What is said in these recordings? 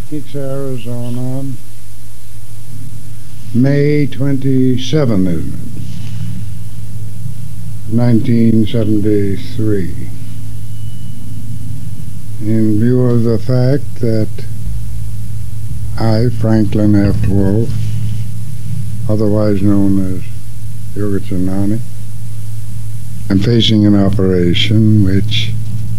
Phoenix, Arizona, May 27, isn't it? 1973. In view of the fact that I, Franklin F. Wolf, otherwise known as Yogatsunani, am facing an operation which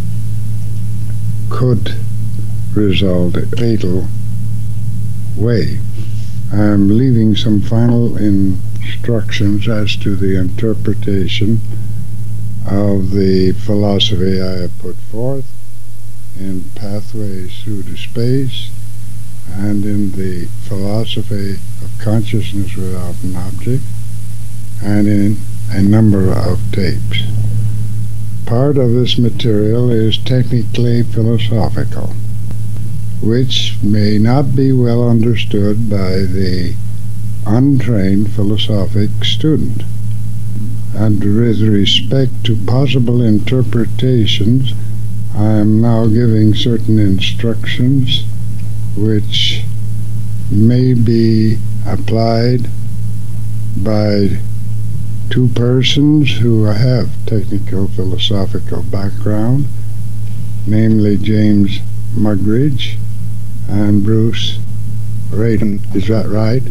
could result in a fatal way. I am leaving some final instructions as to the interpretation of the philosophy I have put forth in Pathways Through to Space and in the philosophy of consciousness without an object and in a number of tapes. Part of this material is technically philosophical, which may not be well understood by the untrained philosophic student. And with respect to possible interpretations, I am now giving certain instructions which may be applied by two persons who have technical philosophical background, namely James Muggeridge and Bruce Radin. Is that right?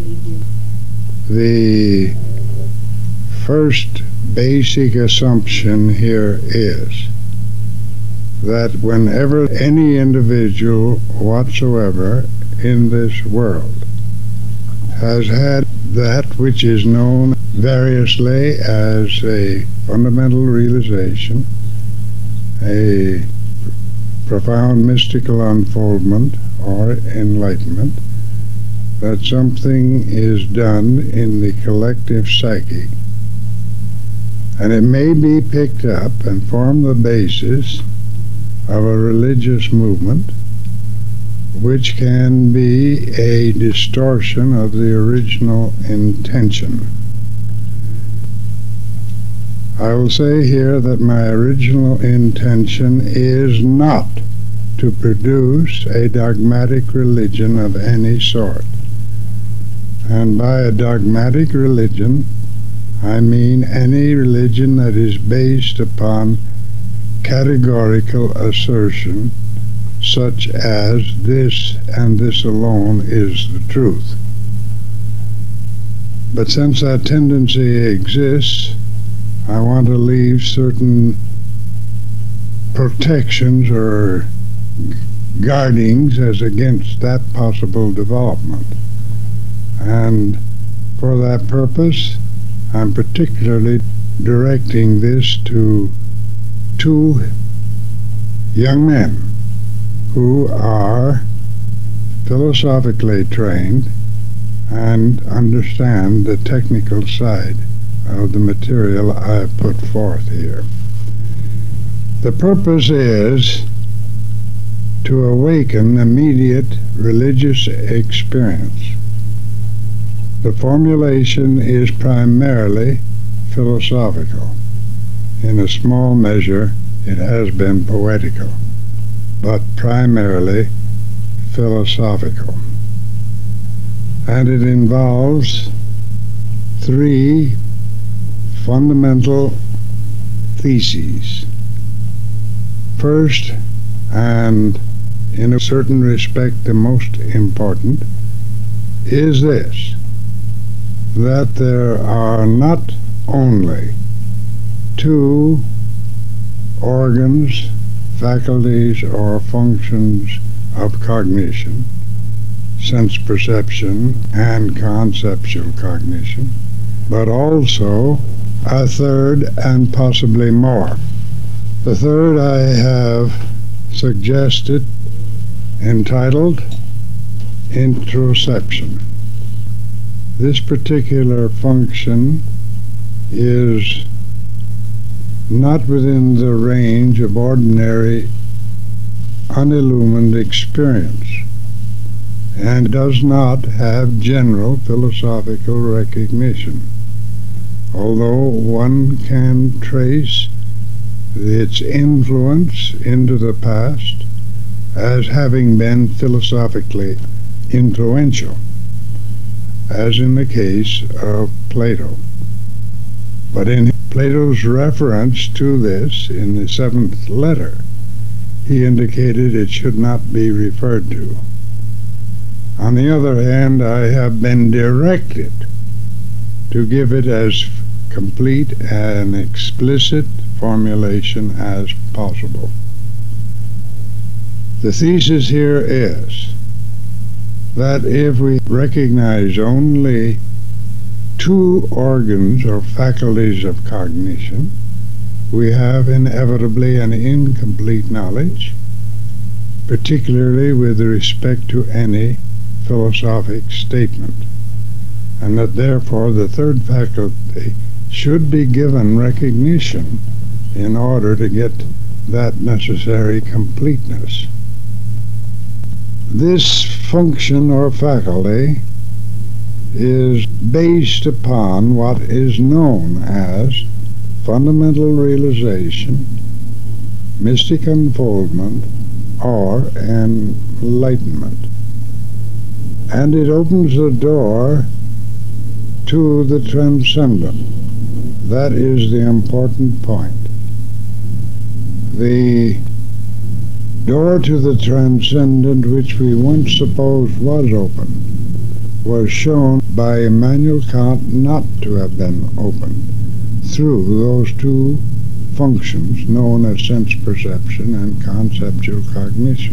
The first basic assumption here is that whenever any individual whatsoever in this world has had that which is known variously as a fundamental realization, a profound mystical unfoldment or enlightenment, that something is done in the collective psyche, and it may be picked up and form the basis of a religious movement, which can be a distortion of the original intention. I will say here that my original intention is not to produce a dogmatic religion of any sort. And by a dogmatic religion, I mean any religion that is based upon categorical assertion, such as this and this alone is the truth. But since that tendency exists, I want to leave certain protections or guardings as against that possible development. And for that purpose, I'm particularly directing this to two young men who are philosophically trained and understand the technical side of the material I have put forth here. The purpose is to awaken immediate religious experience. The formulation is primarily philosophical. In a small measure, it has been poetical, but primarily philosophical. And it involves three fundamental theses. First, and in a certain respect the most important, is this: that there are not only two organs, faculties, or functions of cognition, sense perception and conceptual cognition, but also a third and possibly more. The third I have suggested, entitled introception. This particular function is not within the range of ordinary unillumined experience and does not have general philosophical recognition, although one can trace its influence into the past as having been philosophically influential, as in the case of Plato. But in Plato's reference to this in the 7th letter, he indicated it should not be referred to. On the other hand, I have been directed to give it as complete and explicit formulation as possible. The thesis here is that if we recognize only 2 organs or faculties of cognition, we have inevitably an incomplete knowledge, particularly with respect to any philosophic statement, and that therefore the 3rd faculty should be given recognition in order to get that necessary completeness. This function or faculty is based upon what is known as fundamental realization, mystic unfoldment, or enlightenment. And it opens the door to the transcendent. That is the important point. The door to the transcendent, which we once supposed was open, was shown by Immanuel Kant not to have been opened through those 2 functions known as sense perception and conceptual cognition.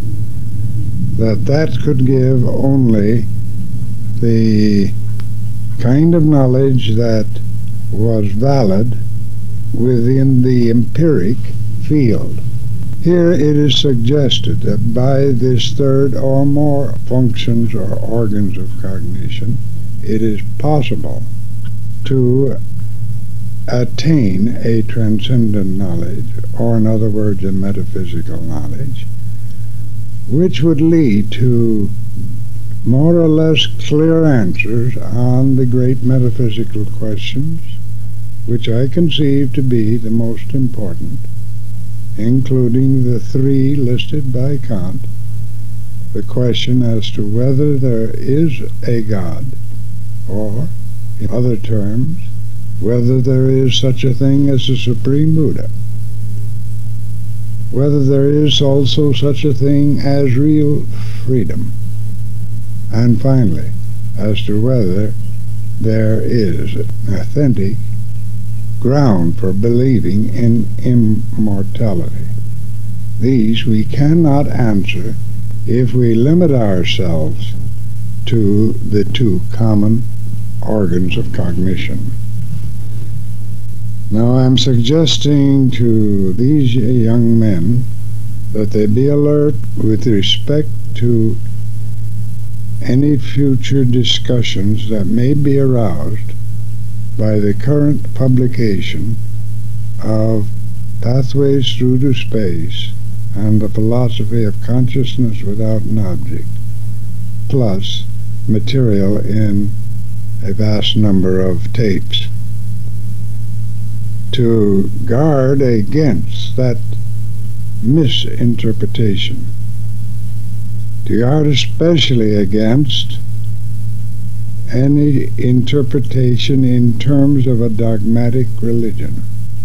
That could give only the kind of knowledge that was valid within the empiric field. Here it is suggested that by this 3rd or more functions or organs of cognition, it is possible to attain a transcendent knowledge, or in other words, a metaphysical knowledge, which would lead to more or less clear answers on the great metaphysical questions, which I conceive to be the most important, including the 3 listed by Kant: the question as to whether there is a God, or, in other terms, whether there is such a thing as a Supreme Buddha, whether there is also such a thing as real freedom, and finally, as to whether there is an authentic ground for believing in immortality. These we cannot answer if we limit ourselves to the 2 common organs of cognition. Now I'm suggesting to these young men that they be alert with respect to any future discussions that may be aroused by the current publication of Pathways Through to Space and the Philosophy of Consciousness Without an Object, plus material in a vast number of tapes, to guard against that misinterpretation, to guard especially against any interpretation in terms of a dogmatic religion.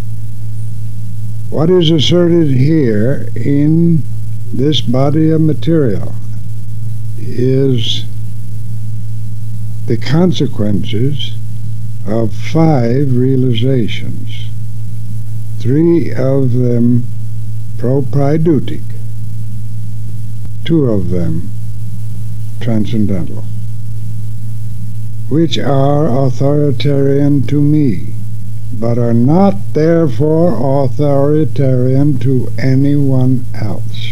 What is asserted here in this body of material is the consequences of 5 realizations, 3 of them proprietic, 2 of them transcendental, which are authoritarian to me, but are not therefore authoritarian to anyone else.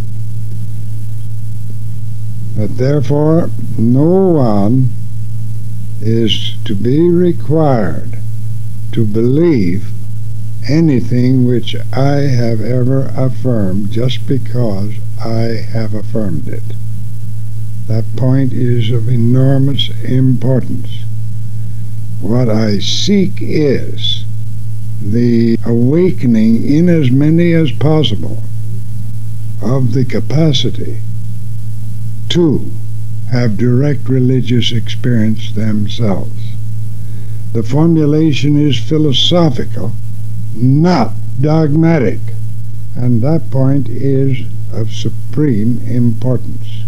That therefore no one is to be required to believe anything which I have ever affirmed just because I have affirmed it. That point is of enormous importance. What I seek is the awakening in as many as possible of the capacity to have direct religious experience themselves. The formulation is philosophical, not dogmatic, and that point is of supreme importance.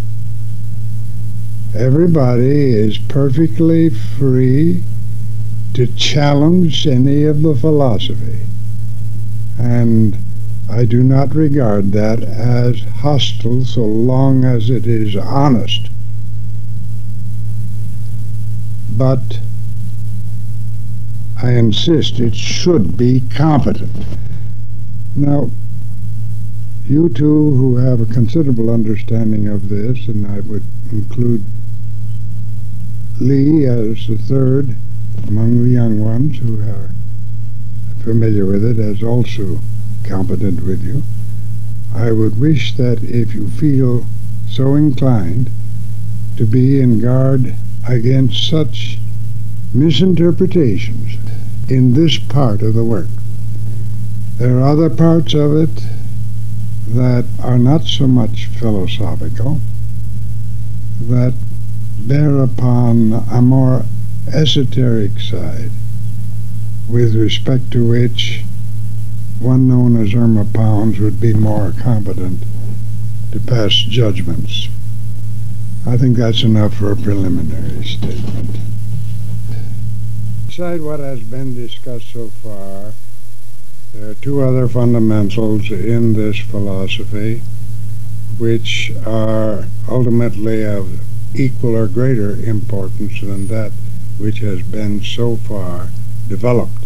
Everybody is perfectly free to challenge any of the philosophy, and I do not regard that as hostile so long as it is honest. But I insist it should be competent. Now, you two who have a considerable understanding of this, and I would include Lee as the third among the young ones who are familiar with it, as also competent with you, I would wish that if you feel so inclined to be in guard against such misinterpretations in this part of the work. There are other parts of it that are not so much philosophical, that bear upon a more esoteric side, with respect to which one known as Irma Pounds would be more competent to pass judgments. I think that's enough for a preliminary statement. Beside what has been discussed so far, there are two other fundamentals in this philosophy which are ultimately of equal or greater importance than that which has been so far developed.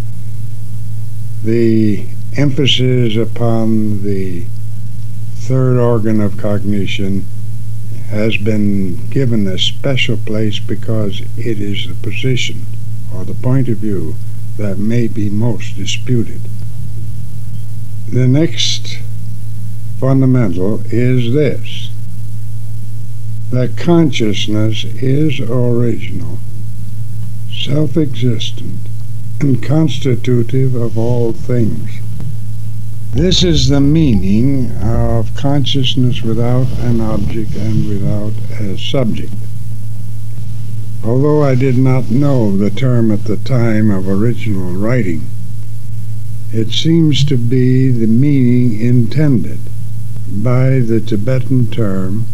The emphasis upon the third organ of cognition has been given a special place because it is the position or the point of view that may be most disputed. The next fundamental is this: that consciousness is original, self-existent, and constitutive of all things. This is the meaning of consciousness without an object and without a subject. Although I did not know the term at the time of original writing, it seems to be the meaning intended by the Tibetan term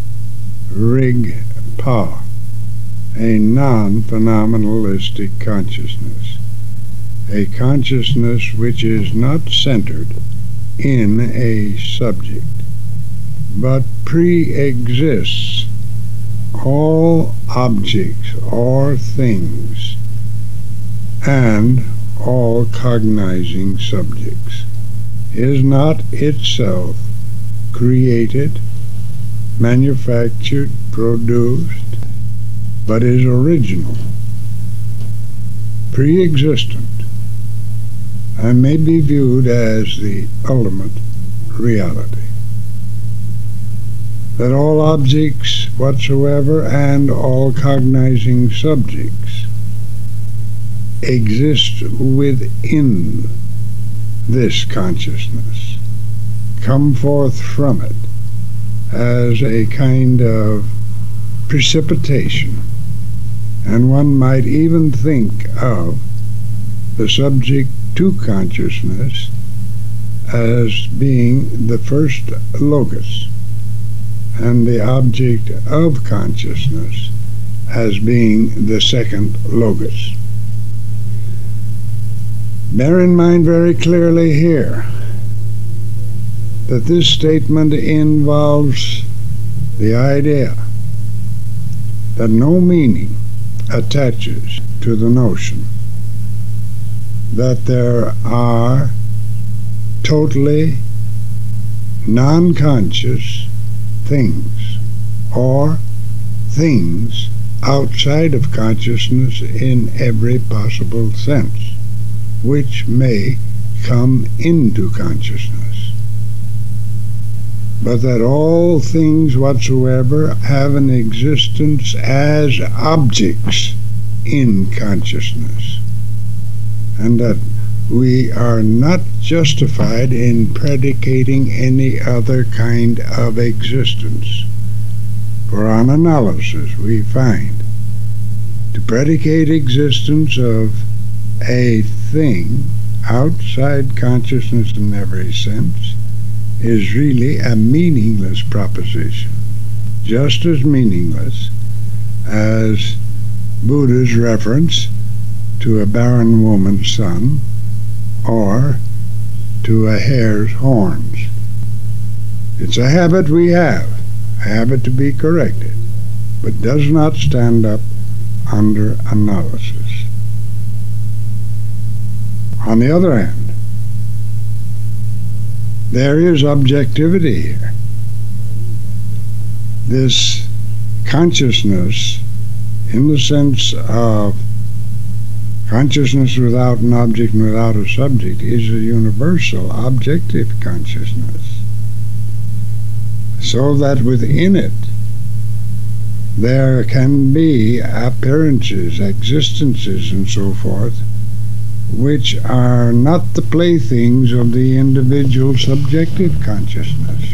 Rigpa, a non-phenomenalistic consciousness, a consciousness which is not centered in a subject, but pre-exists all objects or things and all cognizing subjects, is not itself created, manufactured, produced, but is original, pre-existent, and may be viewed as the ultimate reality. That all objects whatsoever and all cognizing subjects exist within this consciousness, come forth from it as a kind of precipitation, and one might even think of the subject to consciousness as being the first logos, and the object of consciousness as being the second logos. Bear in mind very clearly here that this statement involves the idea that no meaning attaches to the notion that there are totally non-conscious things or things outside of consciousness in every possible sense, which may come into consciousness, but that all things whatsoever have an existence as objects in consciousness, and that we are not justified in predicating any other kind of existence. For on analysis we find to predicate existence of a thing outside consciousness in every sense is really a meaningless proposition, just as meaningless as Buddha's reference to a barren woman's son or to a hare's horns. It's a habit we have, a habit to be corrected, but does not stand up under analysis. On the other hand, there is objectivity here. This consciousness, in the sense of consciousness without an object and without a subject, is a universal objective consciousness, so that within it there can be appearances, existences, and so forth, which are not the playthings of the individual subjective consciousness.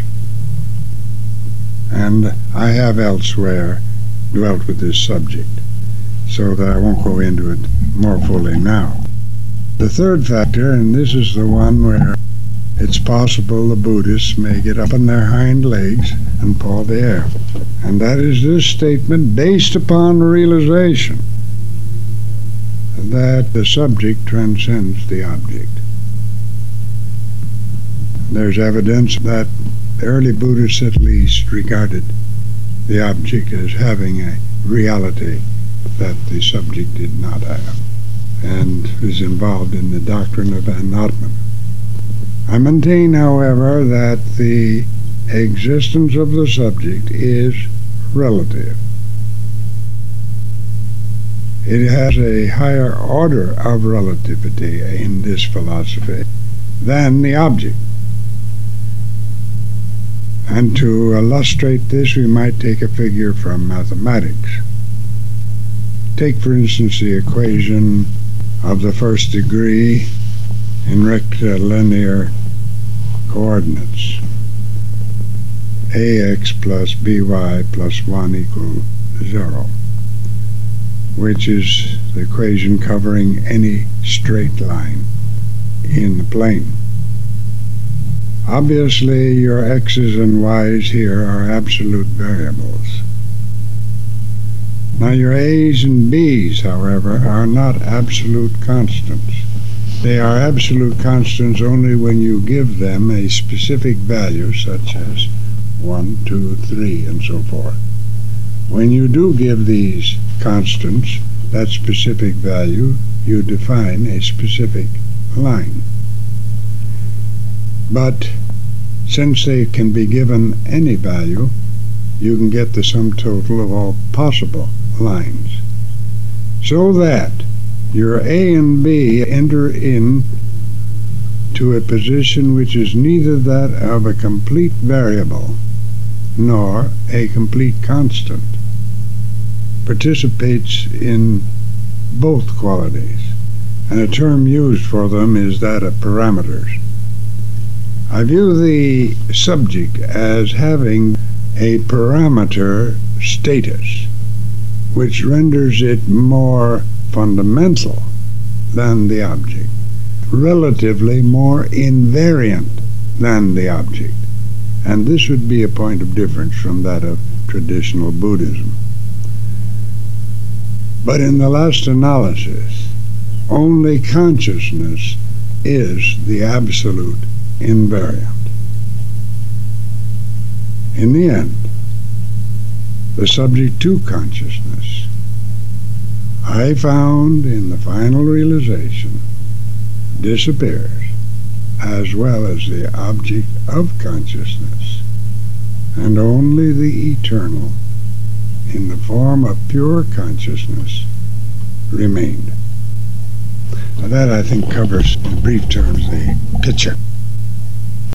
And I have elsewhere dwelt with this subject, so that I won't go into it more fully now. The third factor, and this is the one where it's possible the Buddhists may get up on their hind legs and paw the air, and that is this statement based upon realization that the subject transcends the object. There's evidence that the early Buddhists at least regarded the object as having a reality that the subject did not have, and is involved in the doctrine of Anatman. I maintain, however, that the existence of the subject is relative. It has a higher order of relativity in this philosophy than the object. And to illustrate this, we might take a figure from mathematics. Take, for instance, the equation of the first degree in rectilinear coordinates. ax plus by plus 1 equals 0, which is the equation covering any straight line in the plane. Obviously, your x's and y's here are absolute variables. Now, your a's and b's, however, are not absolute constants. They are absolute constants only when you give them a specific value, such as 1, 2, 3, and so forth. When you do give these constants that specific value, you define a specific line. But since they can be given any value, you can get the sum total of all possible lines, so that your A and B enter in to a position which is neither that of a complete variable nor a complete constant, participates in both qualities, and a term used for them is that of parameters. I view the subject as having a parameter status, which renders it more fundamental than the object, relatively more invariant than the object, and this would be a point of difference from that of traditional Buddhism. But in the last analysis, only consciousness is the absolute invariant. In the end, the subject to consciousness, I found in the final realization, disappears, as well as the object of consciousness, and only the eternal, in the form of pure consciousness, remained. Now that, I think, covers in brief terms the picture.